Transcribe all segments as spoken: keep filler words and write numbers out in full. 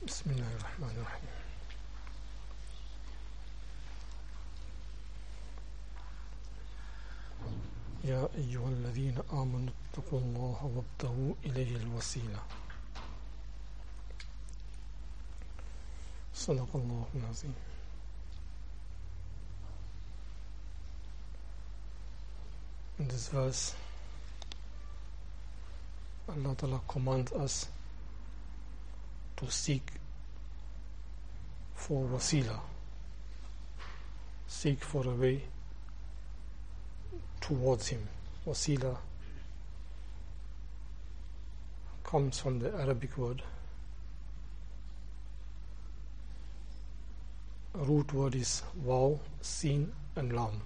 بسم الله الرحمن الرحيم. يا أيها الذين آمنوا اتقوا الله وابتغوا إليه الوسيلة. صدق الله العظيم. In this verse, Allah Ta'ala commands us to seek for wasila, seek for a way towards Him. Wasila comes from the Arabic word. A root word is waw, sin and lam.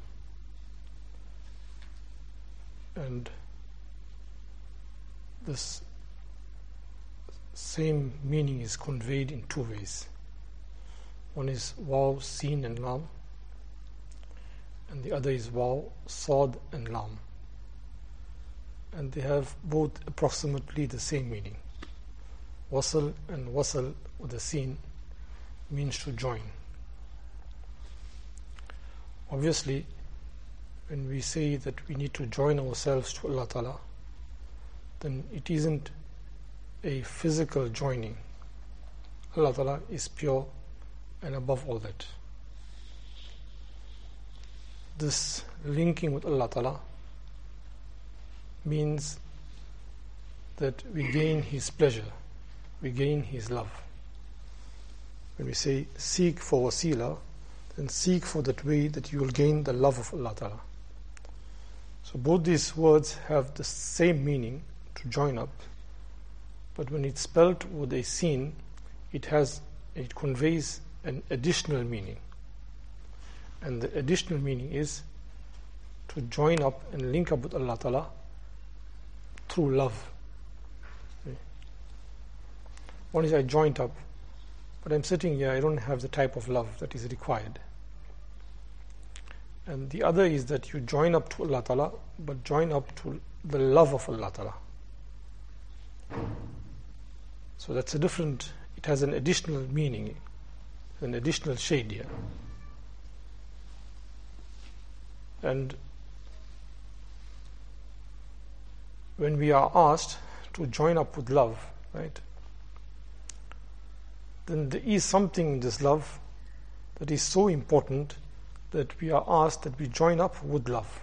And this same meaning is conveyed in two ways. One is waw, sin and lam, and the other is waw, sad and lam. And they have both approximately the same meaning. Wasl and wasl with the sin means to join. Obviously, when we say that we need to join ourselves to Allah Ta'ala, then it isn't a physical joining. Allah Ta'ala is pure and above all that. This linking with Allah Ta'ala means that we gain His pleasure, we gain His love. When we say seek for wasila, then seek for that way that you will gain the love of Allah Ta'ala. So both these words have the same meaning, to join up, but when it's spelled with a sin, it has it conveys an additional meaning. And the additional meaning is to join up and link up with Allah Ta'ala through love. One is I joined up, but I'm sitting here, I don't have the type of love that is required. And the other is that you join up to Allah Ta'ala, but join up to the love of Allah Ta'ala. So that's a different, it has an additional meaning, an additional shade here. And when we are asked to join up with love, right, then there is something in this love that is so important that we are asked that we join up with love.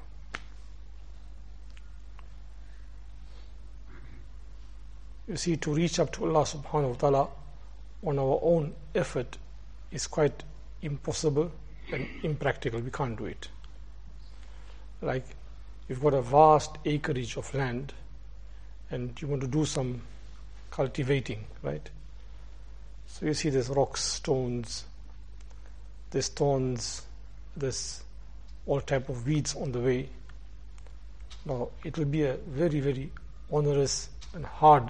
You see, to reach up to Allah subhanahu wa ta'ala on our own effort is quite impossible and impractical. We can't do it. Like, you've got a vast acreage of land and you want to do some cultivating, right? So you see there's rocks, stones, there's thorns, there's all type of weeds on the way. Now, it will be a very, very onerous and hard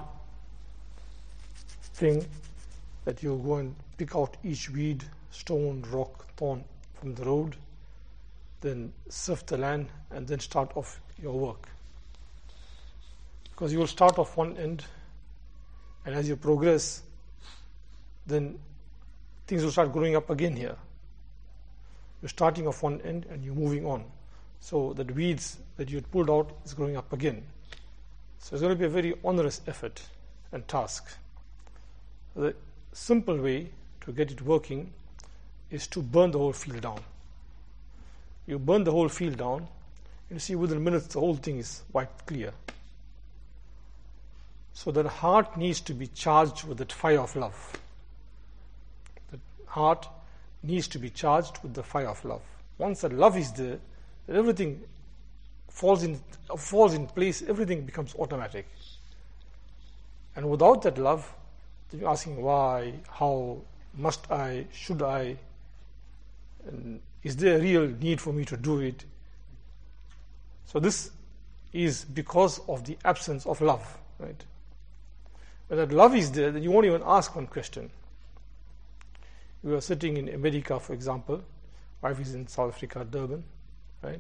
thing that you go and pick out each weed, stone, rock, thorn from the road, then sift the land and then start off your work. Because you will start off one end, and as you progress, then things will start growing up again here. You're starting off one end and you're moving on. So that weeds that you had pulled out is growing up again. So it's going to be a very onerous effort and task. The simple way to get it working is to burn the whole field down. You burn the whole field down, and you see within minutes the whole thing is wiped clear. So the heart needs to be charged with that fire of love. The heart needs to be charged with the fire of love. Once that love is there, then everything falls in falls in place, everything becomes automatic. And without that love, then you're asking why, how, must I, should I, and is there a real need for me to do it? So this is because of the absence of love, right? When that love is there, then you won't even ask one question. You are sitting in America, for example, wife is in South Africa, Durban, right?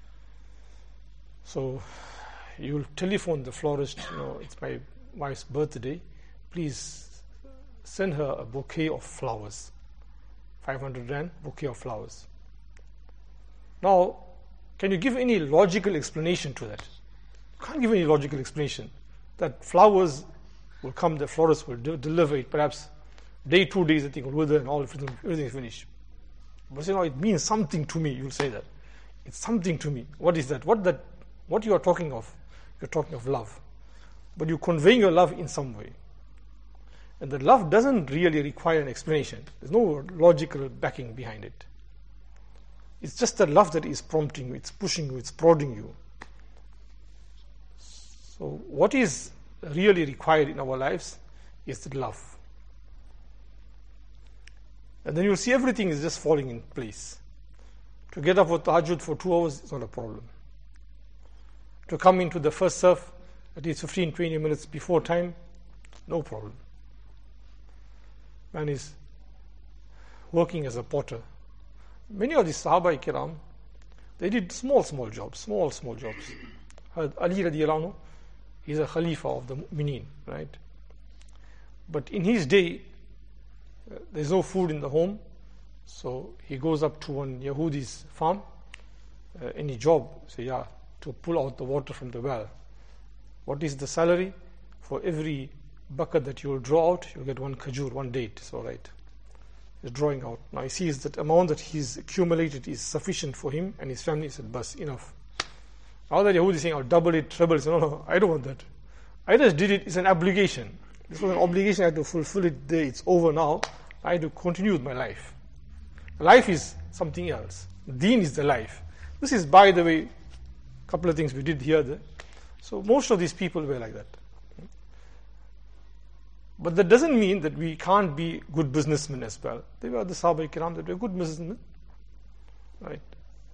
So you'll telephone the florist, you know, it's my wife's birthday, please send her a bouquet of flowers. five hundred rand, bouquet of flowers. Now, can you give any logical explanation to that? You can't give any logical explanation. That flowers will come, the florist will de- deliver it, perhaps day, two days, I think, will wither and all, everything is finished. But you know, it means something to me, you'll say that. It's something to me. What is that? What that? What you are talking of? You're talking of love. But you're conveying your love in some way. And the love doesn't really require an explanation. There's no logical backing behind it. It's just the love that is prompting you, it's pushing you, it's prodding you. So what is really required in our lives is the love. And then you'll see everything is just falling in place. To get up for tahajjud for two hours is not a problem. To come into the first surf at least fifteen, twenty minutes before time, no problem. Man is working as a potter. Many of the Sahaba Kiram, they did small, small jobs, small, small jobs. Ali radiallahu anhu, he's a Khalifa of the Mu'mineen, right? But in his day, uh, there's no food in the home, so he goes up to one Yahudi's farm, uh, any job, say, yeah, to pull out the water from the well. What is the salary? For every bucket that you'll draw out, you'll get one khajur, one date. It's all right. He's drawing out. Now he sees that amount that he's accumulated is sufficient for him and his family. He said, bas, enough. Now that Yahudi is saying, I'll double it, treble it. No, no, I don't want that. I just did it. It's an obligation. This was an obligation. I had to fulfill it there. It's over now. I had to continue with my life. Life is something else. Deen is the life. This is, by the way, a couple of things we did here. There. So most of these people were like that. But that doesn't mean that we can't be good businessmen as well. They were the Sahaba Kiram that were good businessmen. Right?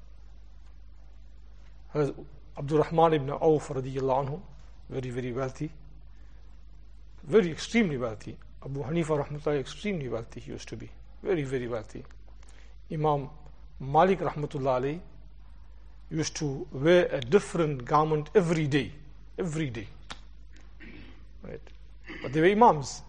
Abdul Rahman ibn Auf radiyallahu anhu, very, very wealthy. Very extremely wealthy. Abu Hanifa rahmatullahi, extremely wealthy he used to be. Very, very wealthy. Imam Malik rahmatullah alayhi used to wear a different garment every day. Every day. Right? But they were imams.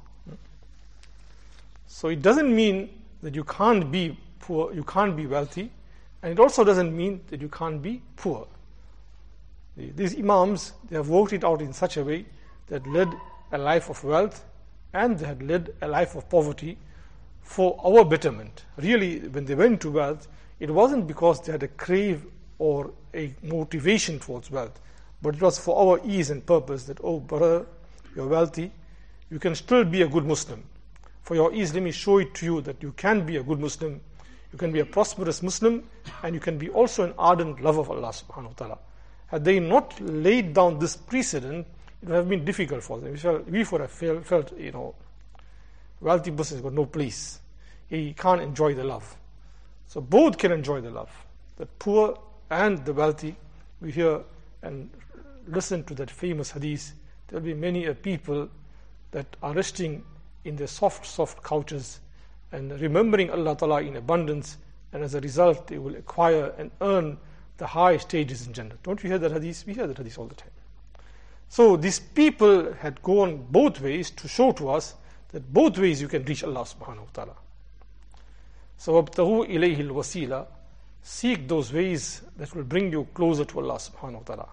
So it doesn't mean that you can't be poor, you can't be wealthy, and it also doesn't mean that you can't be poor. These imams, they have worked it out in such a way that led a life of wealth and they had led a life of poverty for our betterment. Really, when they went to wealth, it wasn't because they had a crave or a motivation towards wealth, but it was for our ease and purpose that, oh brother, you're wealthy, you can still be a good Muslim. For your ease, let me show it to you that you can be a good Muslim, you can be a prosperous Muslim, and you can be also an ardent lover of Allah subhanahu wa ta'ala. Had they not laid down this precedent, it would have been difficult for them. We, felt, we would have felt, felt, you know, wealthy person has got no place. He can't enjoy the love. So both can enjoy the love. The poor and the wealthy, we hear and listen to that famous hadith. There will be many a people that are resting in their soft, soft couches and remembering Allah Ta'ala in abundance, and as a result they will acquire and earn the high stages in Jannah. Don't we hear that hadith? We hear that hadith all the time. So these people had gone both ways to show to us that both ways you can reach Allah subhanahu wa ta'ala. So وَابْتَغُوا إِلَيْهِ الْوَسِيلَةِ, seek those ways that will bring you closer to Allah subhanahu wa ta'ala.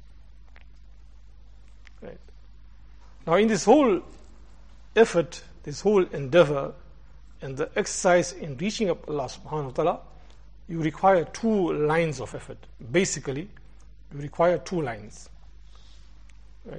Right. Now in this whole effort, this whole endeavor and the exercise in reaching up Allah subhanahu wa ta'ala, you require two lines of effort. Basically, you require two lines. Right?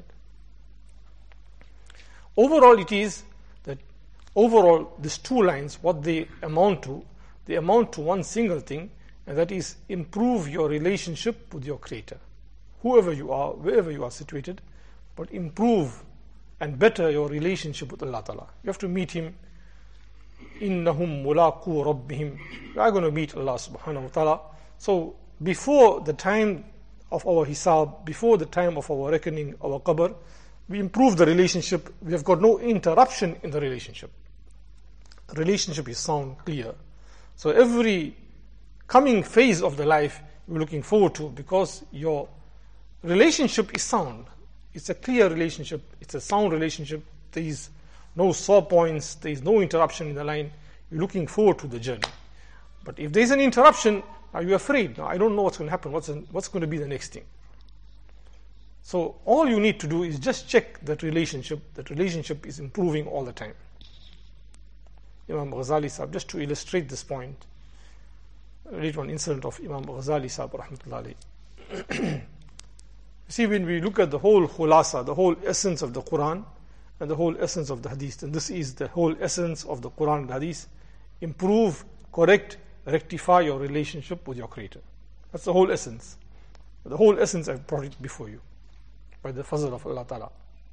Overall, it is that overall, these two lines, what they amount to, they amount to one single thing, and that is improve your relationship with your Creator. Whoever you are, wherever you are situated, but improve and better your relationship with Allah Ta'ala. You have to meet Him. إِنَّهُمْ مُلَاقُوا رَبِّهِمْ. We are going to meet Allah subhanahu wa ta'ala. So before the time of our hisab, before the time of our reckoning, our qabr, we improve the relationship. We have got no interruption in the relationship. The relationship is sound, clear. So every coming phase of the life you're looking forward to, because your relationship is sound. It's a clear relationship. It's a sound relationship. There is no saw points, there is no interruption in the line, you're looking forward to the journey. But if there's an interruption, now you're afraid. Now I don't know what's going to happen, what's, what's going to be the next thing. So all you need to do is just check that relationship. That relationship is improving all the time. Imam Ghazali Sahib, just to illustrate this point, I read one incident of Imam Ghazali Sahib rahmatullahi alayhi. See, when we look at the whole khulasa, the whole essence of the Quran and the whole essence of the Hadith, and this is the whole essence of the Quran and Hadith, improve, correct, rectify your relationship with your Creator. That's the whole essence. The whole essence I've brought it before you by the fazl of Allah Ta'ala.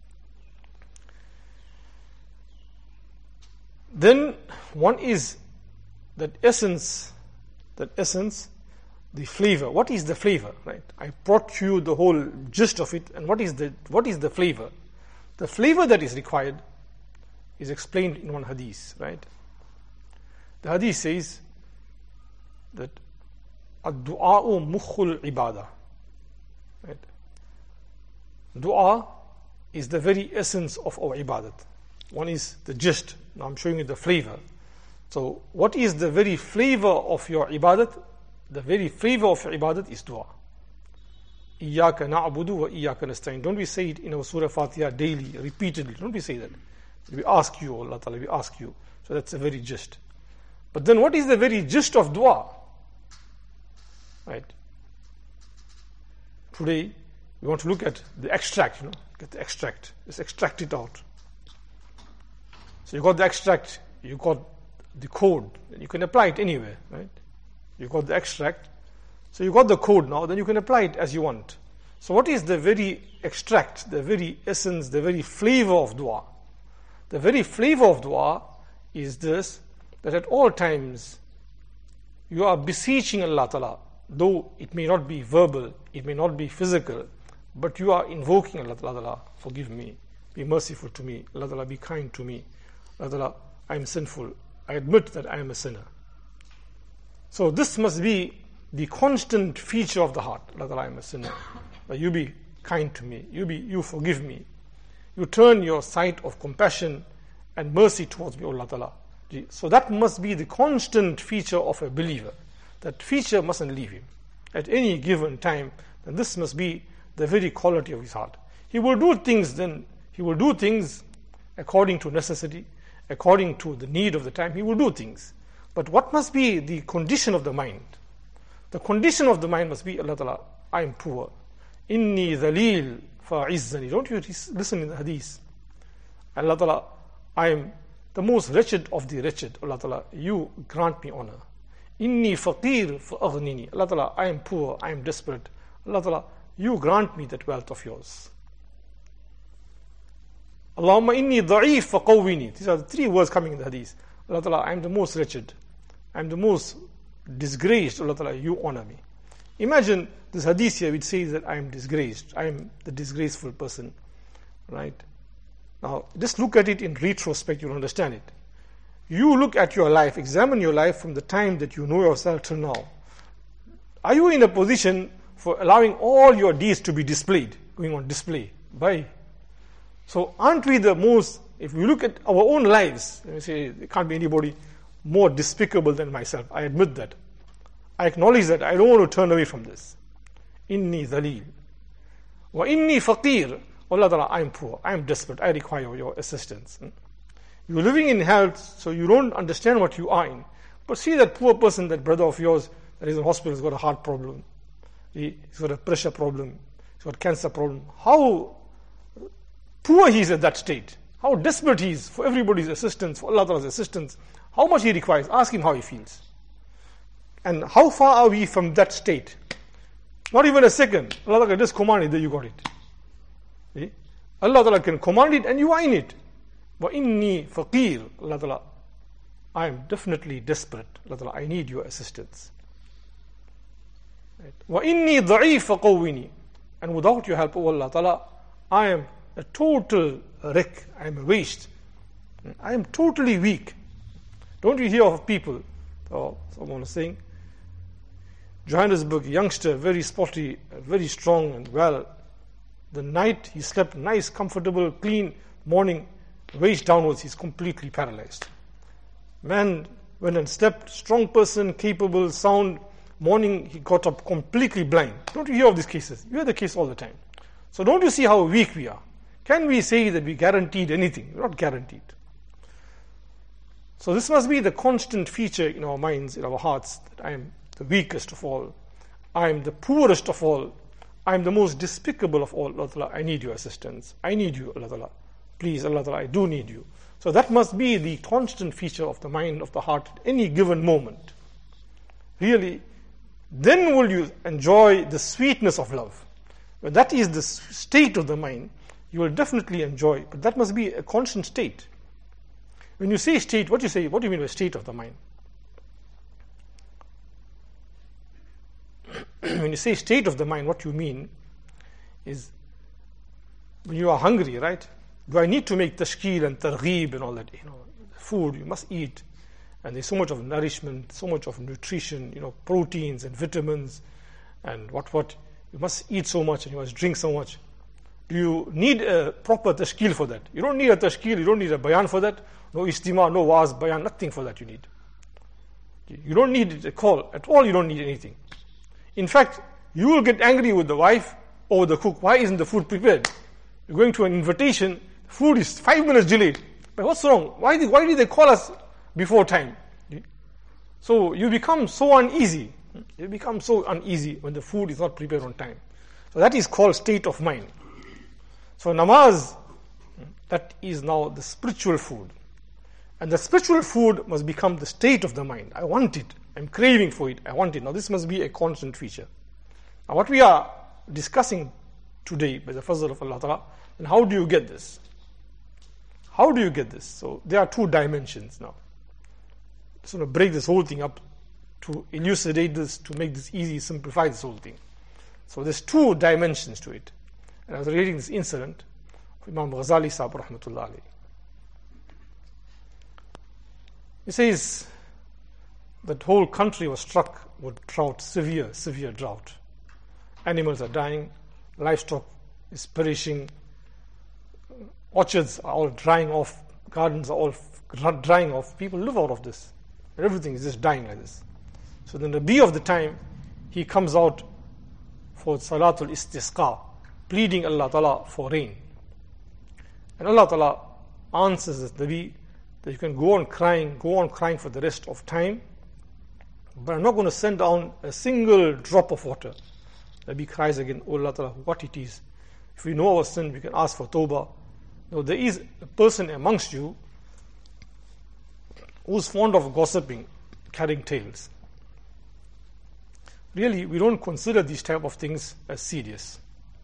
Then one is that essence, that essence, the flavor. What is the flavor, right? I brought you the whole gist of it, and what is the what is the flavor? The flavor that is required is explained in one hadith, right? The hadith says that ad-du'a'u mukhul ibadah, right? Dua is the very essence of our ibadat. One is the gist. Now I'm showing you the flavor. So what is the very flavor of your ibadat? The very flavor of your ibadat is dua. Iyaka na'budu wa iyaka nasta'in. Don't we say it in our Surah Fatiha daily, repeatedly? Don't we say that? We ask you, Allah Ta'ala, we ask you. So that's the very gist. But then what is the very gist of dua? Right? Today, we want to look at the extract, you know, get the extract. Just extract it out. So you got the extract, you got the code, and you can apply it anywhere, right? You got the extract, so you got the code now, then you can apply it as you want. So what is the very extract, the very essence, the very flavor of dua? The very flavor of dua is this, that at all times you are beseeching Allah Ta'ala, though it may not be verbal, it may not be physical, but you are invoking Allah Ta'ala, forgive me, be merciful to me, Allah Ta'ala, be kind to me, Allah Ta'ala, I am sinful, I admit that I am a sinner. So this must be the constant feature of the heart. Allah Ta'ala, I am a sinner. You be kind to me, you be, you forgive me. You turn your sight of compassion and mercy towards me, Allah Ta'ala. So that must be the constant feature of a believer. That feature mustn't leave him. At any given time, then this must be the very quality of his heart. He will do things then, he will do things according to necessity, according to the need of the time, he will do things. But what must be the condition of the mind? The condition of the mind must be, Allah Ta'ala, I am poor. Inni dhalil fa'izzani. Don't you listen in the hadith? Allah Ta'ala, I am the most wretched of the wretched. Allah Ta'ala, you grant me honor. Inni faqir fa'aghnini. Allah Ta'ala, I am poor, I am desperate. Allah Ta'ala, you grant me that wealth of yours. Allahumma inni da'if faqawwini. These are the three words coming in the hadith. Allah Ta'ala, I am the most wretched. I am the most disgraced. Allah Ta'ala, you honor me. Imagine this hadith here which says that I am disgraced. I am the disgraceful person. Right? Now, just look at it in retrospect, you'll understand it. You look at your life, examine your life from the time that you know yourself till now. Are you in a position for allowing all your deeds to be displayed, going on display? By. So aren't we the most, if we look at our own lives, let me say, there can't be anybody more despicable than myself. I admit that. I acknowledge that. I don't want to turn away from this. Inni dhalil. Wa inni faqir. Allah Ta'ala, I am poor. I am desperate. I require your assistance. You're living in health, so you don't understand what you are in. But see that poor person, that brother of yours that is in hospital, has got a heart problem. He's got a pressure problem. He's got a cancer problem. How poor he is at that state. How desperate he is for everybody's assistance, for Allah Ta'ala's assistance. How much he requires. Ask him how he feels. And how far are we from that state? Not even a second. Allah Ta'ala can just command it, there you got it. See? Allah Ta'ala can command it and you are in it. Wa inni faqir. Allah Ta'ala, I am definitely desperate. Allah Ta'ala, I need your assistance. Wa inni da'if faqawwini. And without your help, O Allah Ta'ala, I am a total wreck. I am a waste. I am totally weak. Don't you hear of people, oh, someone was saying, Johannesburg youngster, very sporty, very strong and well. The night he slept nice, comfortable, clean. Morning waist downwards, he's completely paralyzed. Man went and slept, strong person, capable, sound. Morning, he got up completely blind. Don't you hear of these cases? You hear the case all the time. So don't you see how weak we are? Can we say that we guaranteed anything? We're not guaranteed. So this must be the constant feature in our minds, in our hearts, that I am the weakest of all. I am the poorest of all. I am the most despicable of all. Allah Ta'ala, I need your assistance. I need you, Allah Ta'ala. Please, Allah Ta'ala, I do need you. So that must be the constant feature of the mind, of the heart at any given moment. Really, then will you enjoy the sweetness of love. When that is the state of the mind, you will definitely enjoy. But that must be a constant state. When you say state, what do you say? What do you mean by state of the mind? When you say state of the mind, what you mean is when you are hungry, right? Do I need to make tashkeel and targheeb and all that? You know, food you must eat, and there's so much of nourishment, so much of nutrition, you know, proteins and vitamins, and what what you must eat so much and you must drink so much. Do you need a proper tashkeel for that? You don't need a tashkeel, you don't need a bayan for that. No istima, no waz, bayan, nothing for that you need. You don't need a call at all. You don't need anything. In fact, you will get angry with the wife or the cook. Why isn't the food prepared? You're going to an invitation, food is five minutes delayed. But what's wrong? Why did, why did they call us before time? So you become so uneasy. You become so uneasy when the food is not prepared on time. So that is called state of mind. So namaz, that is now the spiritual food. And the spiritual food must become the state of the mind. I want it. I'm craving for it. I want it. Now this must be a constant feature. Now what we are discussing today by the fazl of Allah Ta'ala, and how do you get this? How do you get this? So there are two dimensions now. So to break this whole thing up, to elucidate this, to make this easy, simplify this whole thing. So there's two dimensions to it. And I was reading this incident of Imam Ghazali Sahib Rahmatullah alayhi. He says that whole country was struck with drought, severe, severe drought. Animals are dying, livestock is perishing, orchards are all drying off, gardens are all drying off. People live out of this. And everything is just dying like this. So then the Nabi of the time, he comes out for Salatul Istisqa, pleading Allah Ta'ala for rain. And Allah Ta'ala answers the Nabi that you can go on crying, go on crying for the rest of time, but I'm not going to send down a single drop of water. Nabi cries again, oh Allah Ta'ala, what it is. If we know our sin, we can ask for tawbah. Now there is a person amongst you who's fond of gossiping, carrying tales. Really, we don't consider these type of things as serious.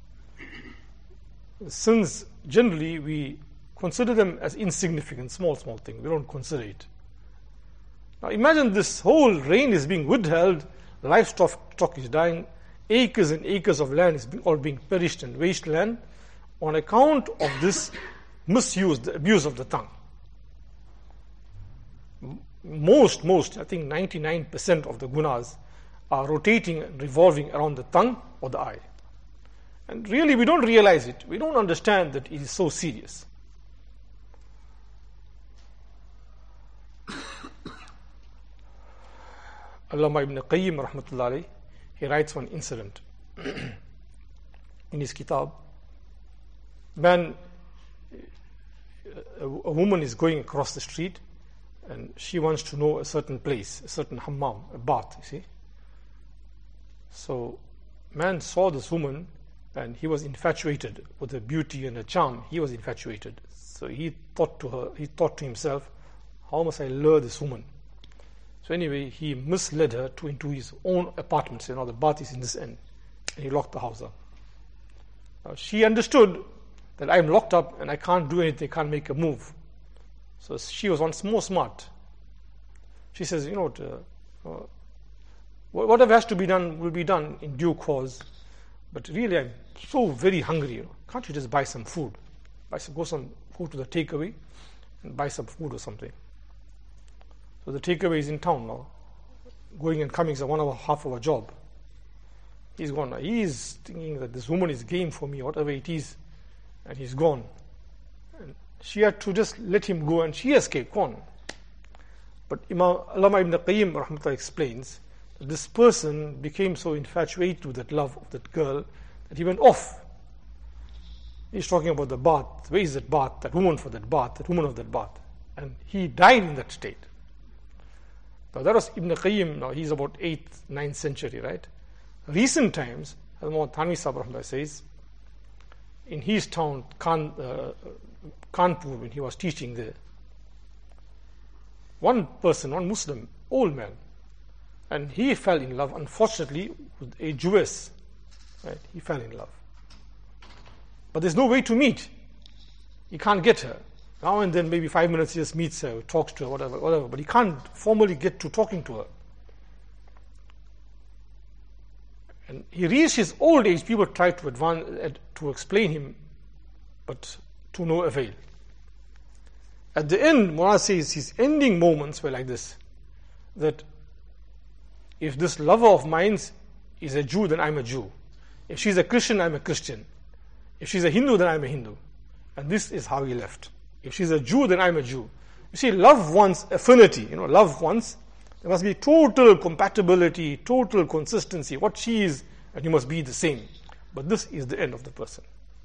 Sins, generally, we consider them as insignificant, small, small things. We don't consider it. Now imagine this whole rain is being withheld, livestock is dying, acres and acres of land is being, all being perished and wasteland on account of this misuse, the abuse of the tongue. Most, most, I think ninety-nine percent of the gunas are rotating and revolving around the tongue or the eye. And really we don't realize it. We don't understand that it is so serious. Allama ibn Qayyim rahmatullah alayhi, he writes one incident in his kitab. Man, a, a woman is going across the street and she wants to know a certain place, a certain hammam, a bath, you see. So man saw this woman and he was infatuated with her beauty and her charm. He was infatuated. So he thought to her, he thought to himself, how must I lure this woman? So anyway, he misled her to into his own apartment. So, you know, the bath is in this end. And he locked the house up. Now, she understood that I'm locked up and I can't do anything, can't make a move. So she was once more smart. She says, you know what, uh, uh, whatever has to be done will be done in due course. But really, I'm so very hungry. You know, can't you just buy some food? Buy some, go some food to the takeaway and buy some food or something. So the takeaway is in town now. Going and coming is a one hour, half hour job. He's gone. He's thinking that this woman is game for me, whatever it is, and he's gone. And She had to just let him go and she escaped, gone. But Imam Allama Ibn Qayyim rahmatullah explains that this person became so infatuated with that love of that girl that he went off. He's talking about the bath. Where is that bath? That woman for that bath, that woman of that bath. And he died in that state. Now that was Ibn Qayyim, now he's about eighth, ninth century, right? Recent times, as Muhammad Thanvi Sahib rahmatullah says, in his town, Khan, uh, Kanpur, when he was teaching there, one person, one Muslim, old man, and he fell in love, unfortunately, with a Jewess. Right? He fell in love. But there's no way to meet. He can't get her. Now and then, maybe five minutes, he just meets her, talks to her, whatever, whatever. But he can't formally get to talking to her. And he reached his old age. People tried to advance, to explain him, but to no avail. At the end, Mullah says his ending moments were like this: that if this lover of mine is a Jew, then I'm a Jew. If she's a Christian, I'm a Christian. If she's a Hindu, then I'm a Hindu. And this is how he left. If she's a Jew, then I'm a Jew. You see, love wants affinity. You know, love wants, there must be total compatibility, total consistency. What she is, and you must be the same. But this is the end of the person.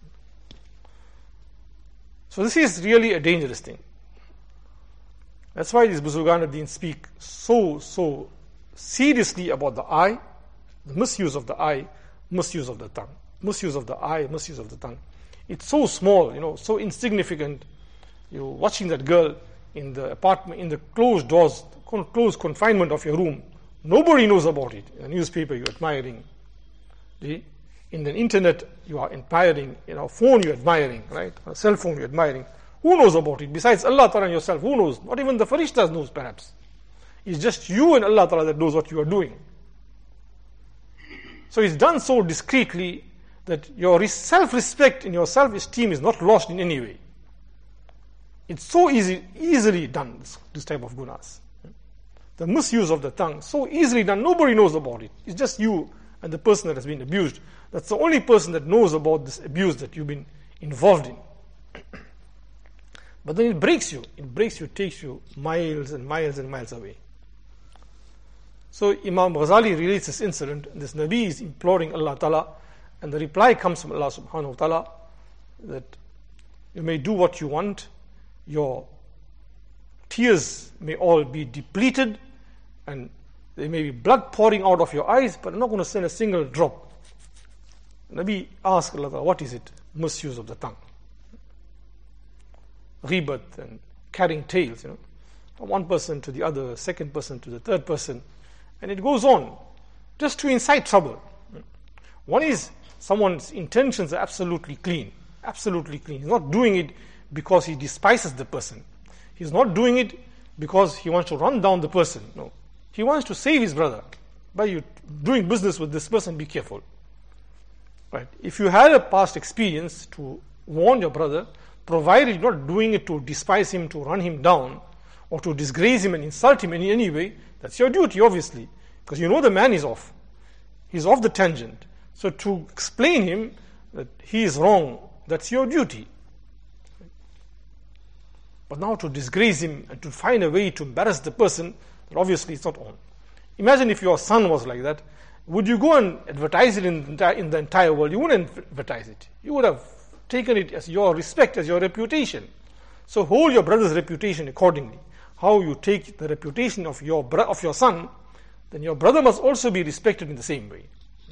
So this is really a dangerous thing. That's why these Buzurgan ad-Din speak so, so seriously about the eye, the misuse of the eye, misuse of the tongue. Misuse of the eye, misuse of the tongue. It's so small, you know, so insignificant. You're watching that girl in the apartment, in the closed doors, closed confinement of your room. Nobody knows about it. In the newspaper, you're admiring. In the internet, you are admiring. In a phone, you're admiring, right? A cell phone, you're admiring. Who knows about it? Besides Allah Ta'ala and yourself, who knows? Not even the Farishtas knows, perhaps. It's just you and Allah Ta'ala that knows what you are doing. So it's done so discreetly that your self-respect and your self-esteem is not lost in any way. It's so easy, easily done, this, this type of gunas. The misuse of the tongue, so easily done, nobody knows about it. It's just you and the person that has been abused. That's the only person that knows about this abuse that you've been involved in. But then it breaks you. It breaks you, takes you miles and miles and miles away. So Imam Ghazali relates this incident, and this Nabi is imploring Allah Ta'ala, and the reply comes from Allah Subhanahu Wa Ta'ala that you may do what you want, your tears may all be depleted, and there may be blood pouring out of your eyes, but I'm not going to send a single drop. Nabi asked Allah Ta'ala, what is it? Misuse of the tongue. Ghibat and carrying tales, you know, from one person to the other, second person to the third person, and it goes on, just to incite trouble. One is someone's intentions are absolutely clean, absolutely clean. He's not doing it because he despises the person. He's not doing it because he wants to run down the person. No, he wants to save his brother. By you doing business with this person, be careful. Right? If you had a past experience to warn your brother, provided you're not doing it to despise him, to run him down, or to disgrace him and insult him in any way, that's your duty, obviously, because you know the man is off. He's off the tangent. So to explain him that he is wrong, that's your duty. But now to disgrace him and to find a way to embarrass the person, that obviously it's not on. Imagine if your son was like that. Would you go and advertise it in the, in the entire world? You wouldn't advertise it. You would have taken it as your respect, as your reputation. So hold your brother's reputation accordingly. How you take the reputation of your bro- of your son, then your brother must also be respected in the same way.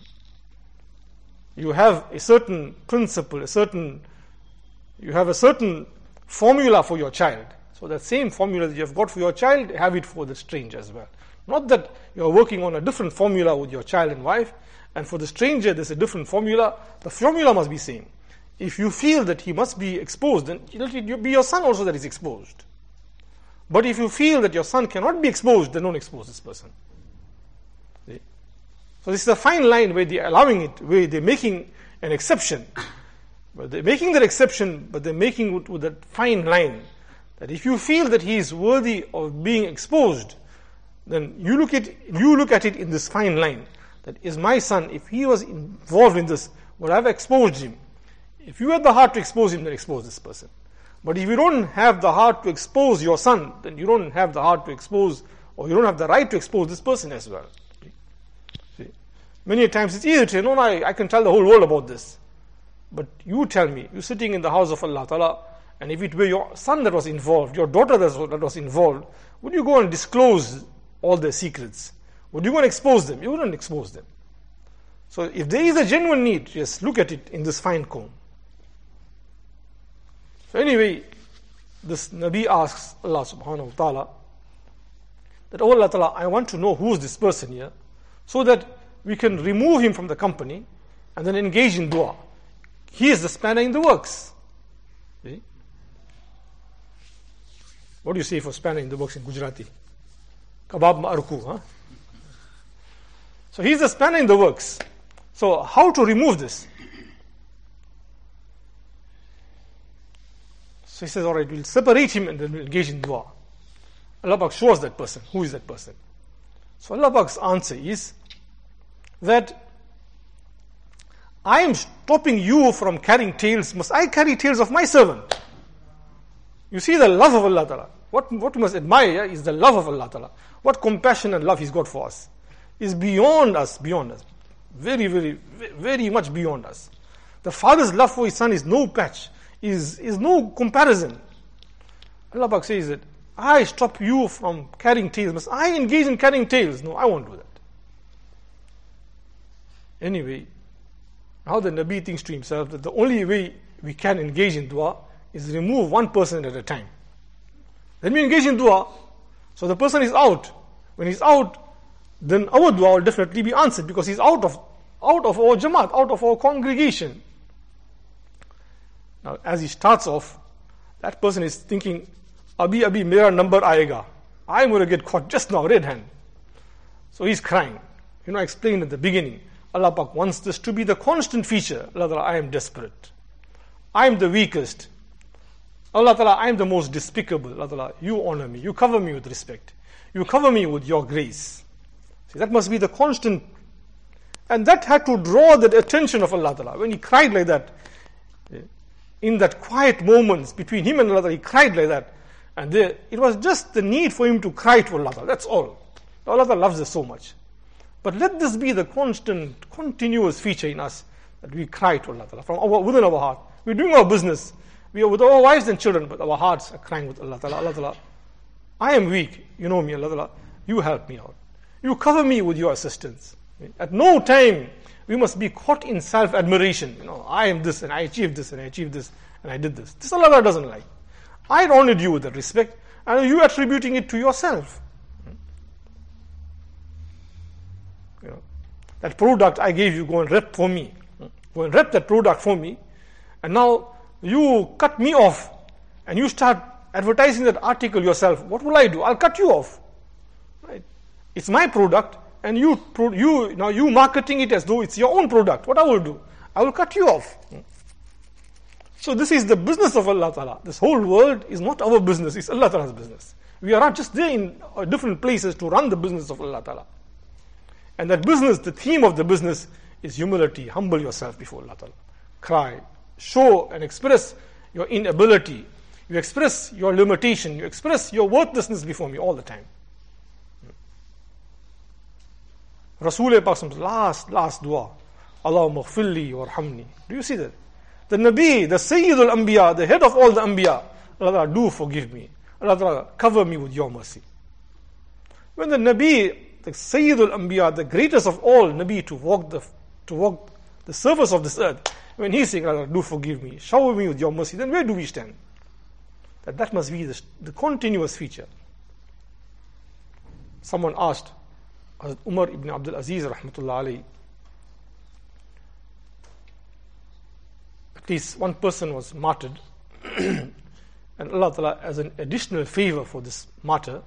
You have a certain principle, a certain, you have a certain formula for your child. So that same formula that you have got for your child, have it for the stranger as well. Not that you are working on a different formula with your child and wife, and for the stranger there's a different formula. The formula must be same. If you feel that he must be exposed, then it will be your son also that is exposed. But if you feel that your son cannot be exposed, then don't expose this person. See? So this is a fine line where they're allowing it, where they're making an exception. But they're making that exception, but they're making it with that fine line. That if you feel that he is worthy of being exposed, then you look at you look at it in this fine line. That is my son, if he was involved in this, would I have exposed him? If you had the heart to expose him, then expose this person. But if you don't have the heart to expose your son, then you don't have the heart to expose, or you don't have the right to expose this person as well. See? Many times it's easy to say, no, no, I, I can tell the whole world about this. But you tell me, you're sitting in the house of Allah Ta'ala, and if it were your son that was involved, your daughter that was involved, would you go and disclose all their secrets? Would you go and expose them? You wouldn't expose them. So if there is a genuine need, just look at it in this fine comb. So anyway, this Nabi asks Allah subhanahu wa ta'ala that, oh Allah ta'ala, I want to know who is this person here, so that we can remove him from the company and then engage in dua. He is the spanner in the works. See? What do you say for spanner in the works in Gujarati? Kabab ma'arku, huh? So he's the spanner in the works. So how to remove this? So he says, all right, we'll separate him and then we'll engage in dua. Allah Pak shows that person. Who is that person? So Allah Pak's answer is that I am stopping you from carrying tales. Must I carry tales of my servant? You see the love of Allah Ta'ala. What, what we must admire is the love of Allah Ta'ala. What compassion and love He's got for us is beyond us, beyond us. Very, very, very much beyond us. The father's love for his son is no patch, is, is no comparison. Allah Pak says that I stop you from carrying tales. Must I engage in carrying tales? No, I won't do that. Anyway, now the Nabi thinks to himself that the only way we can engage in dua is remove one person at a time. Then we engage in dua. So the person is out. When he's out, then our dua will definitely be answered because he's out of out of our jamaat, out of our congregation. Now, as he starts off, that person is thinking, Abhi, abhi, mera number aayega. I'm going to get caught just now, red hand. So he's crying. You know, I explained at the beginning, Allah Pak wants this to be the constant feature. Allah Ta'ala, I am desperate. I am the weakest. Allah Ta'ala, I am the most despicable. Allah Ta'ala, you honor me. You cover me with respect. You cover me with your grace. See, that must be the constant. And that had to draw the attention of Allah Ta'ala. When he cried like that, in that quiet moments between him and Allah Ta'ala, he cried like that. And there, it was just the need for him to cry to Allah Ta'ala. That's all. Allah Ta'ala loves us so much. But let this be the constant, continuous feature in us, that we cry to Allah Ta'ala from our, within our heart. We're doing our business. We are with our wives and children, but our hearts are crying with Allah Ta'ala. Allah Ta'ala, I am weak. You know me, Allah Ta'ala. You help me out. You cover me with your assistance. At no time we must be caught in self-admiration. You know, I am this and I achieved this and I achieved this and I did this. This Allah Ta'ala doesn't like. I honored you with that respect, and you attributing it to yourself. You know, that product I gave you, go and rep for me. Go and rep that product for me. And now you cut me off and you start advertising that article yourself. What will I do? I'll cut you off. Right? It's my product, and you you now you marketing it as though it's your own product. What I will do? I will cut you off. So this is the business of Allah Ta'ala. This whole world is not our business, it's Allah Ta'ala's business. We are not just there in different places to run the business of Allah Ta'ala. And that business, the theme of the business is humility. Humble yourself before Allah Ta'ala. Cry, show and express your inability. You express your limitation. You express your worthlessness before me all the time. Rasulullah Pak's last, last dua. Allahumma ghfirli warhamni. Do you see that? The Nabi, the Sayyidul Anbiya, the head of all the Anbiya, Allah, do forgive me. Allah, cover me with your mercy. When the Nabi, the Sayyidul Anbiya, the greatest of all Nabi to walk the to walk the surface of this earth, when he's saying, Allah, do forgive me, shower me with your mercy, then where do we stand? That that must be the, the continuous feature. Someone asked Hazrat Umar ibn Abdul Aziz rahmatullah alayhi, at least one person was martyred, and Allah Ta'ala, as an additional favor for this martyr,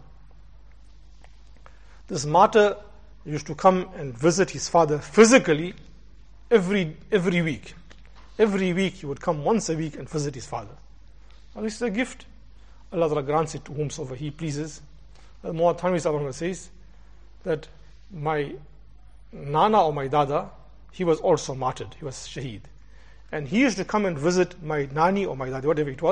this martyr used to come and visit his father physically every every week. Every week he would come once a week and visit his father. Now this is a gift. Allah Ta'ala grants it to whomsoever He pleases. Muhammad Thanvi Sahib says that my Nana or my Dada, he was also martyred. He was shaheed. And he used to come and visit my Nani or my Dada, whatever it was,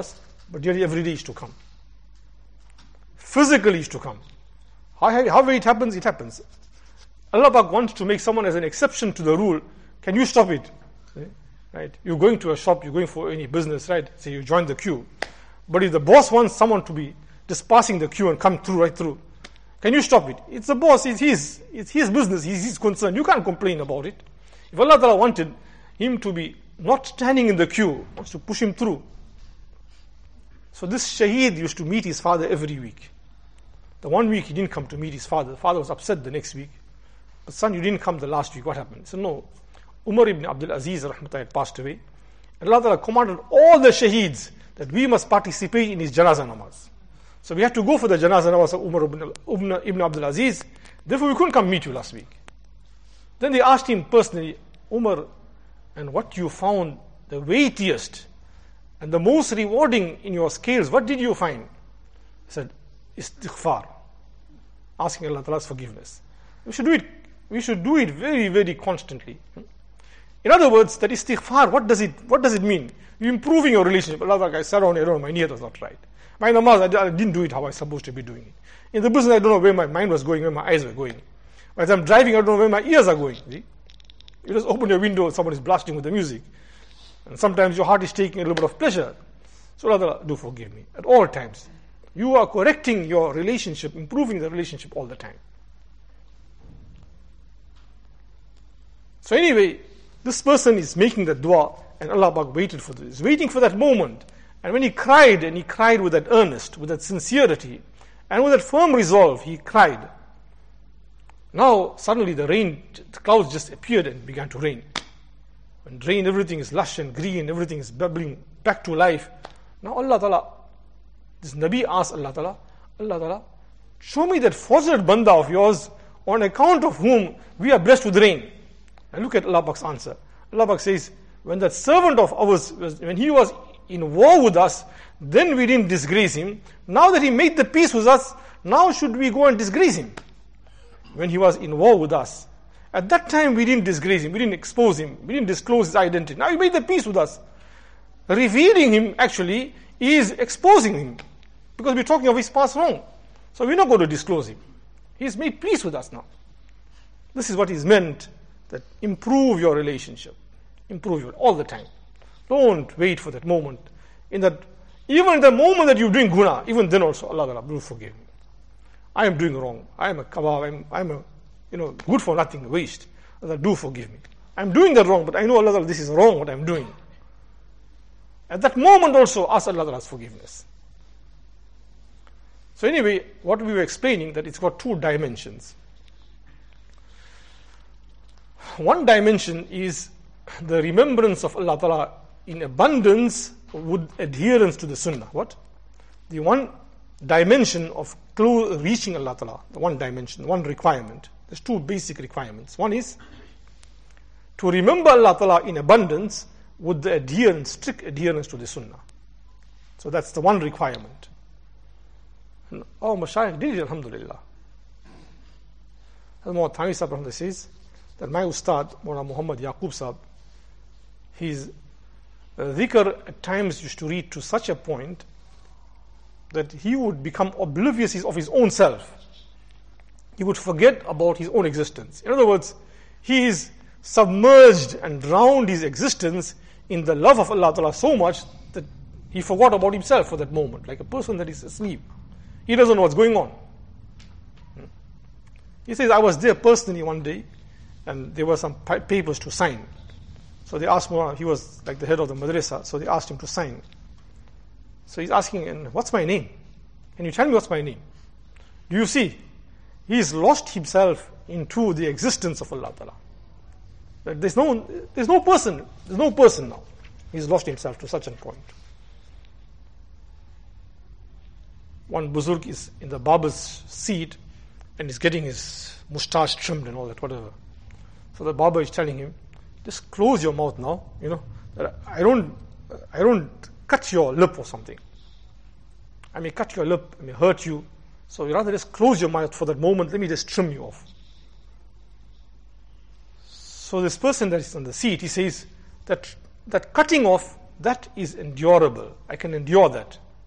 but nearly every day he used to come. Physically he used to come. However it happens, it happens. Allah Pak wants to make someone as an exception to the rule. Can you stop it? Right? You're going to a shop, you're going for any business, right? So you join the queue. But if the boss wants someone to be just passing the queue and come through, right through, can you stop it? It's the boss, it's his, it's his business, it's his concern. You can't complain about it. If Allah Ta'ala wanted him to be not standing in the queue, wants to push him through. So this Shaheed used to meet his father every week. The one week he didn't come to meet his father. The father was upset the next week. But son, you didn't come the last week. What happened? He said, no. Umar ibn Abdul Aziz rahmatullah had passed away. And Allah Ta'ala commanded all the Shaheeds that we must participate in his Janazah namaz. So we had to go for the Janazah namaz of Umar ibn, ibn, ibn Abdul Aziz. Therefore we couldn't come meet you last week. Then they asked him personally, Umar, and what you found the weightiest and the most rewarding in your scales, what did you find? He said, istighfar. Asking Allah Ta'ala's forgiveness. We should do it. We should do it very, very constantly. In other words, that istighfar, what does it, what does it mean? You're improving your relationship. Allah, I sat down, I don't know, my niyat was not right. My namaz, I didn't do it how I was supposed to be doing it. In the business, I don't know where my mind was going, where my eyes were going. As I'm driving, I don't know where my ears are going. See? You just open your window, someone is blasting with the music. And sometimes your heart is taking a little bit of pleasure. So Allah, do forgive me. At all times. You are correcting your relationship, improving the relationship all the time. So anyway, this person is making the dua, and Allah Pak waited for this. He's waiting for that moment. And when he cried, and he cried with that earnest, with that sincerity, and with that firm resolve, he cried. Now, suddenly the rain, the clouds just appeared and began to rain. When rain, everything is lush and green, everything is bubbling back to life. Now Allah Ta'ala, this Nabi asked Allah Ta'ala, Allah Ta'ala, show me that fortunate banda of yours on account of whom we are blessed with rain. And look at Allah Pak's answer. Allah Pak says, when that servant of ours, was, when he was in war with us, then we didn't disgrace him. Now that he made the peace with us, now should we go and disgrace him? When he was in war with us, at that time we didn't disgrace him, we didn't expose him, we didn't disclose his identity. Now he made the peace with us. Revealing him actually is exposing him, because we're talking of his past wrong. So we're not going to disclose him. He's made peace with us now. This is what is meant, that improve your relationship. Improve it all the time. Don't wait for that moment. In that, even in the moment that you're doing guna, even then also, Allah, Allah, do forgive me. I am doing wrong. I am a kebab. I'm, I'm a, you know, good for nothing, waste. Allah, do forgive me. I'm doing that wrong, but I know Allah, this is wrong what I'm doing. At that moment also, ask Allah's forgiveness. So anyway, what we were explaining, that it's got two dimensions. One dimension is the remembrance of Allah Ta'ala in abundance with adherence to the sunnah. What? The one dimension of close, reaching Allah Ta'ala, the one dimension, one requirement. There's two basic requirements. One is to remember Allah Ta'ala in abundance with the adherence, strict adherence to the sunnah. So that's the one requirement. And, oh, Mashayikh did it, alhamdulillah. Hazrat Thani Sahib says that my Ustad, Mawlana Muhammad Yaqub Sahib, his uh, dhikr at times used to read to such a point that he would become oblivious of his own self. He would forget about his own existence. In other words, he is submerged and drowned his existence in the love of Allah Ta'ala so much that he forgot about himself for that moment, like a person that is asleep. He doesn't know what's going on. He says, I was there personally one day, and there were some papers to sign. So they asked him, he was like the head of the madrasa, so they asked him to sign. So he's asking, and what's my name? Can you tell me what's my name? Do you see? He's lost himself into the existence of Allah Ta'ala. There's no, there's no person, there's no person now. He's lost himself to such a point. One Buzurg is in the barber's seat and he's getting his moustache trimmed and all that, whatever. So the barber is telling him, just close your mouth now, you know. I don't, I don't cut your lip or something. I may cut your lip, I may hurt you. So you rather just close your mouth for that moment, let me just trim you off. So this person that is on the seat, he says that that cutting off, that is endurable. I can endure that.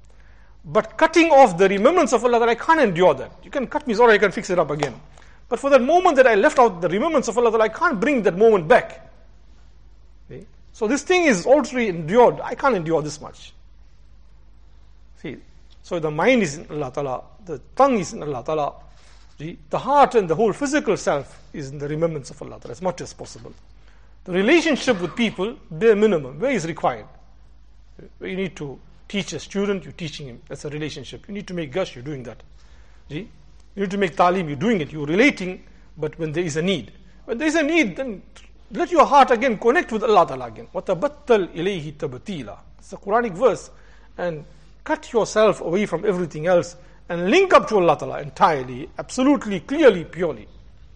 But cutting off the remembrance of Allah, that I can't endure that. You can cut me, sorry, I can fix it up again. But for that moment that I left out the remembrance of Allah, that I can't bring that moment back. See? So this thing is already endured. I can't endure this much. See, so the mind is in Allah Ta'ala, the tongue is in Allah Ta'ala, the heart and the whole physical self is in the remembrance of Allah Ta'ala as much as possible. The relationship with people, bare minimum, where is required. Where you need to teach a student, you're teaching him. That's a relationship. You need to make gush, you're doing that. See? You need to make talim, you're doing it. You're relating, but when there is a need. When there is a need, then let your heart again connect with Allah Ta'ala again. وَتَبَتَّلْ إِلَيْهِ تَبَتِيلًا. It's a Quranic verse. And cut yourself away from everything else and link up to Allah Ta'ala entirely, absolutely, clearly, purely.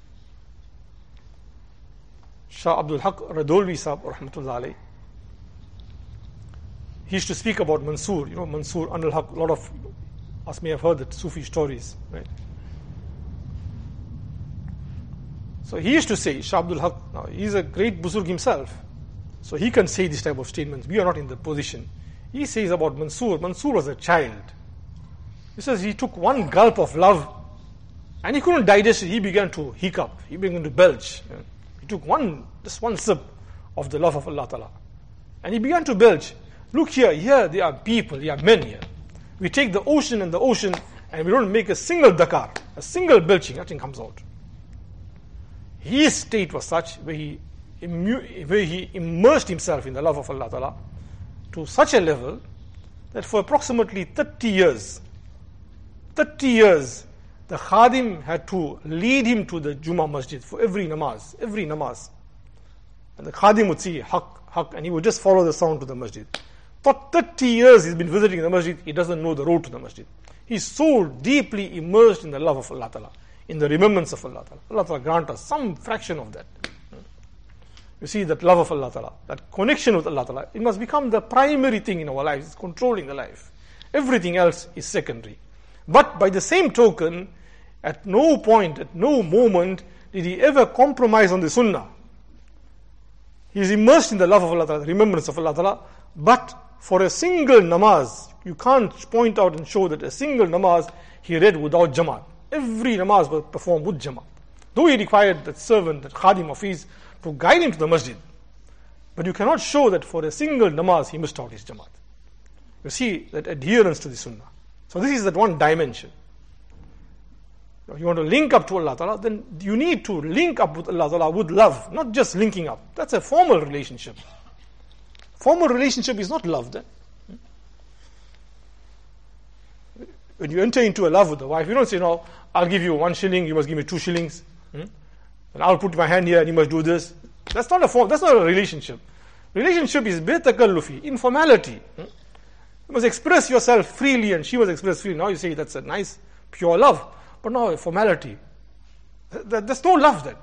Shah Abdul Haq Radolvi Sahab, rahmatullah alayhi, he used to speak about Mansur. You know, Mansur, Anil Haq, a lot of us may have heard the Sufi stories, right? So he used to say, Shah Abdul Haq, now he's a great Buzurg himself, so he can say this type of statements. We are not in the position. He says about Mansur, Mansur was a child. He says he took one gulp of love and he couldn't digest it. He began to hiccup, he began to belch. He took one, just one sip of the love of Allah Ta'ala. And he began to belch. Look here, here there are people, there are men here. We take the ocean and the ocean and we don't make a single dakar, a single belching, nothing comes out. His state was such where he, immu- where he immersed himself in the love of Allah Ta'ala to such a level that for approximately thirty years, thirty years, the Khadim had to lead him to the Jummah Masjid for every namaz, every namaz. And the Khadim would see haq, haq, and he would just follow the sound to the Masjid. For thirty years he's been visiting the Masjid, he doesn't know the road to the Masjid. He's so deeply immersed in the love of Allah Ta'ala, in the remembrance of Allah Ta'ala. Allah Ta'ala grant us some fraction of that. You see, that love of Allah Ta'ala, that connection with Allah Ta'ala, it must become the primary thing in our lives. It's controlling the life. Everything else is secondary. But by the same token, at no point, at no moment did he ever compromise on the Sunnah. He is immersed in the love of Allah Ta'ala, the remembrance of Allah Ta'ala. But for a single namaz, you can't point out and show that a single namaz he read without Jamaat. Every namaz was performed with Jamaat. Though he required that servant, that Khadim of his, to guide him to the Masjid. But you cannot show that for a single namaz he missed out his Jamaat. You see that adherence to the Sunnah. So this is that one dimension. If you want to link up to Allah Ta'ala, then you need to link up with Allah Ta'ala with love, not just linking up. That's a formal relationship. Formal relationship is not love then. When you enter into a love with the wife, you don't say, no, I'll give you one shilling, you must give me two shillings. Hmm? And I'll put my hand here and you must do this. That's not a form, that's not a relationship. Relationship is betakallufi, informality. Hmm? You must express yourself freely and she must express freely. Now you say that's a nice, pure love. But no, formality. That, there's no love that.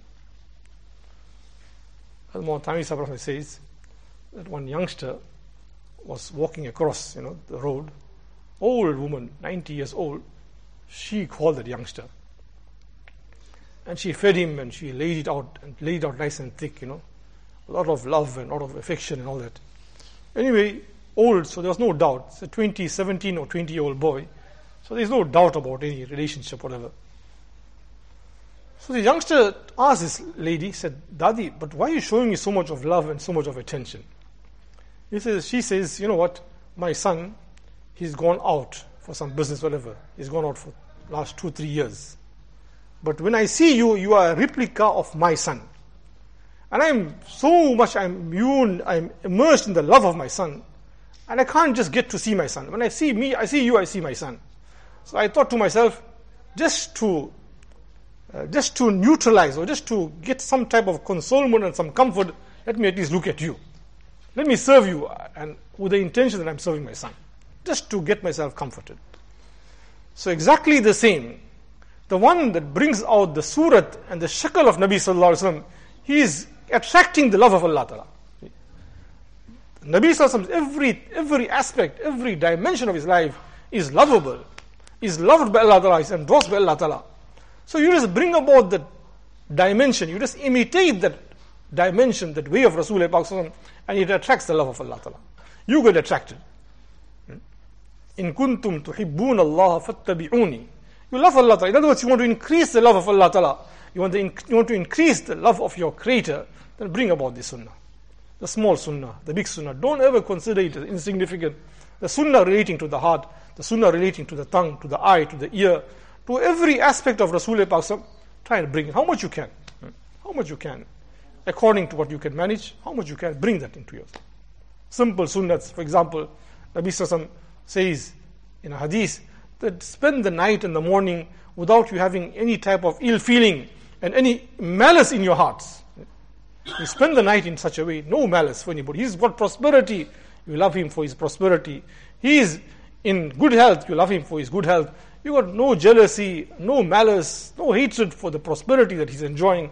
As Muhammad Sahib says, that one youngster was walking across, you know, the road. Old woman, ninety years old, she called that youngster. And she fed him and she laid it out, and laid it out nice and thick, you know. A lot of love and a lot of affection and all that. Anyway, old, so there was no doubt. It's a twenty, seventeen or twenty year old boy. So there's no doubt about any relationship, whatever. So the youngster asked this lady, said, Dadi, but why are you showing me so much of love and so much of attention? He says, she says, you know what, my son, he's gone out for some business, whatever. He's gone out for last two, three years. But when I see you, you are a replica of my son. And I'm so much, I'm immune, I'm immersed in the love of my son. And I can't just get to see my son. When I see me, I see you, I see my son. So I thought to myself, just to uh, just to neutralize or just to get some type of consolement and some comfort, let me at least look at you. Let me serve you, and with the intention that I'm serving my son. Just to get myself comforted. So exactly the same. The one that brings out the surat and the shakal of Nabi Sallallahu Alaihi Wasallam, he is attracting the love of Allah Ta'ala. Nabi Sallallahu Alaihi Wasallam, every, every aspect, every dimension of his life is lovable, is loved by Allah Ta'ala, is endorsed by Allah Ta'ala. So you just bring about that dimension, you just imitate that dimension, that way of Rasulullah, and it attracts the love of Allah Ta'ala. You get attracted. In kuntum tuhibbun Allah fattabi'uni. You love Allah Ta'ala. In other words, you want to increase the love of Allah Ta'ala. You want, to inc- you want to increase the love of your Creator. Then bring about the sunnah. The small sunnah, the big sunnah. Don't ever consider it as insignificant. The sunnah relating to the heart, the sunnah relating to the tongue, to the eye, to the ear, to every aspect of Rasulullah, try and bring it. How much you can. How much you can. According to what you can manage, how much you can bring that into yours. Simple sunnahs. For example, Nabi Sallallahu says in a hadith that spend the night and the morning without you having any type of ill feeling and any malice in your hearts. You spend the night in such a way, no malice for anybody. He's got prosperity, you love him for his prosperity. He is in good health, you love him for his good health. You got no jealousy, no malice, no hatred for the prosperity that he's enjoying.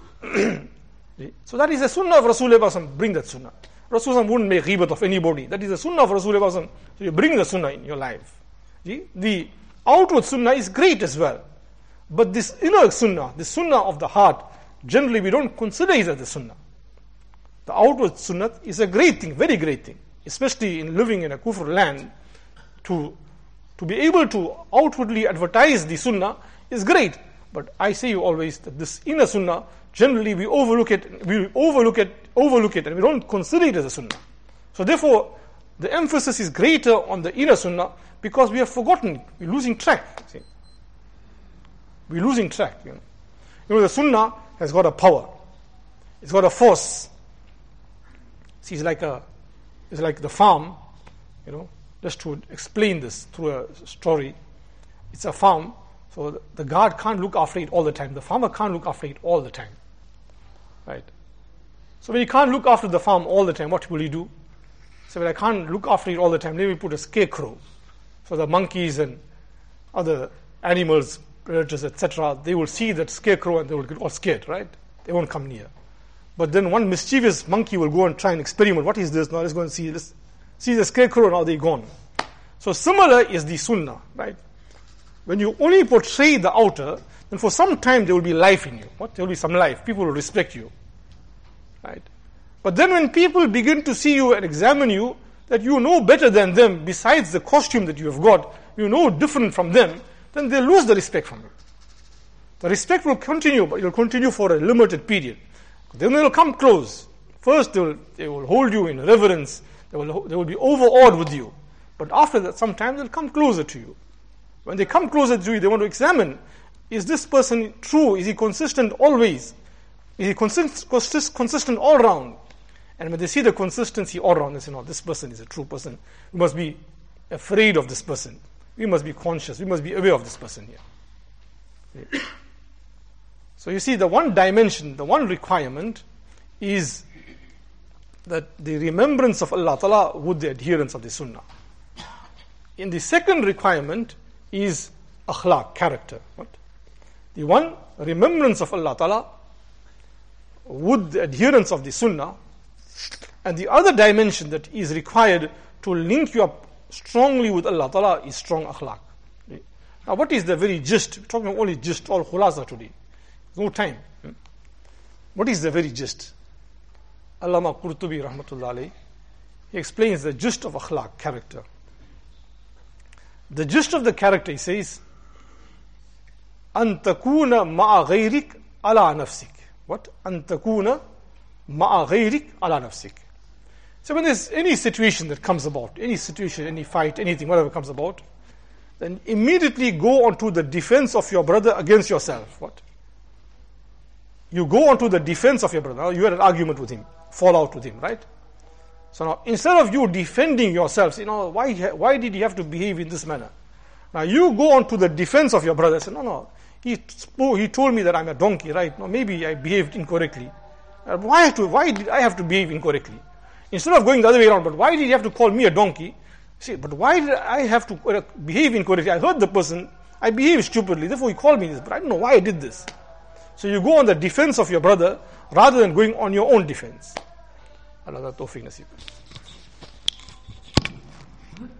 So that is the sunnah of Rasulullah. Bring that sunnah. Rasulullah wouldn't make ghibat of anybody. That is the sunnah of Rasulullah. So you bring the sunnah in your life. The outward sunnah is great as well. But this inner sunnah, the sunnah of the heart, generally we don't consider it as the sunnah. The outward sunnah is a great thing, very great thing. Especially in living in a kufr land, to, to be able to outwardly advertise the sunnah is great. But I say you always that this inner sunnah, generally we overlook it, we overlook it, overlook it, and we don't consider it as a sunnah. So therefore, the emphasis is greater on the inner sunnah because we have forgotten, we're losing track. See? We're losing track. You know. you know, the sunnah has got a power, it's got a force. See, it's like a, it's like the farm. You know, just to explain this through a story, it's a farm. So the guard can't look after it all the time. The farmer can't look after it all the time. Right? So when he can't look after the farm all the time, what will he do? So when I can't look after it all the time, let me put a scarecrow. So the monkeys and other animals, predators, et cetera, they will see that scarecrow and they will get all scared, right? They won't come near. But then one mischievous monkey will go and try and experiment. What is this? Now let's go and see this. See the scarecrow, now they're gone. So similar is the sunnah, right? When you only portray the outer, then for some time there will be life in you. What? There will be some life. People will respect you. Right? But then when people begin to see you and examine you, that you know better than them, besides the costume that you have got, you know different from them, then they lose the respect from you. The respect will continue, but it will continue for a limited period. Then they will come close. First they will, they will hold you in reverence. They will, they will be overawed with you. But after that, sometimes they'll come closer to you. When they come closer to you, they want to examine, is this person true? Is he consistent always? Is he consist, consist, consistent all round? And when they see the consistency all round, they say, no, this person is a true person. We must be afraid of this person. We must be conscious. We must be aware of this person here. Okay. So you see, the one dimension, the one requirement is that the remembrance of Allah Ta'ala with the adherence of the Sunnah. In the second requirement is akhlaq, character. What? The one, remembrance of Allah Ta'ala with the adherence of the Sunnah, and the other dimension that is required to link you up strongly with Allah Ta'ala is strong akhlaq. Now what is the very gist? We're talking only gist, all khulasa today. No time. What is the very gist? Allama Qurtubi rahmatullah alayhi, he explains the gist of akhlaq, character. The gist of the character, he says, أن تكون مع غيرك على نفسك. What? أن تكون مع غيرك على نفسك. So when there's any situation that comes about, any situation, any fight, anything, whatever comes about, then immediately go onto the defense of your brother against yourself. What? You go onto the defense of your brother. Now, you had an argument with him, fall out with him, right? So now, instead of you defending yourselves, you know, why, why did he have to behave in this manner? Now, you go on to the defense of your brother. Say, no, no, he spoke, he told me that I'm a donkey, right? No, maybe I behaved incorrectly. Uh, why, to, why did I have to behave incorrectly? Instead of going the other way around, but why did he have to call me a donkey? See, but why did I have to uh, behave incorrectly? I heard the person, I behaved stupidly, therefore he called me this, but I don't know why I did this. So you go on the defense of your brother rather than going on your own defense. Allah Tawfiq Nasib.